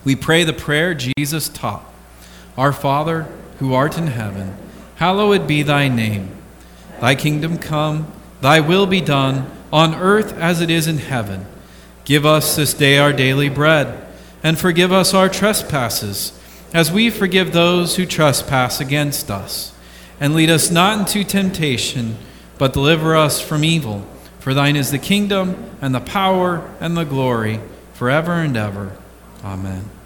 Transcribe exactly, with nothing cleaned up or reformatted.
We pray the prayer Jesus taught. Our Father, who art in heaven, hallowed be thy name. Thy kingdom come, thy will be done, on earth as it is in heaven. Give us this day our daily bread, and forgive us our trespasses, as we forgive those who trespass against us. And lead us not into temptation, but deliver us from evil. For thine is the kingdom, and the power, and the glory, forever and ever. Amen.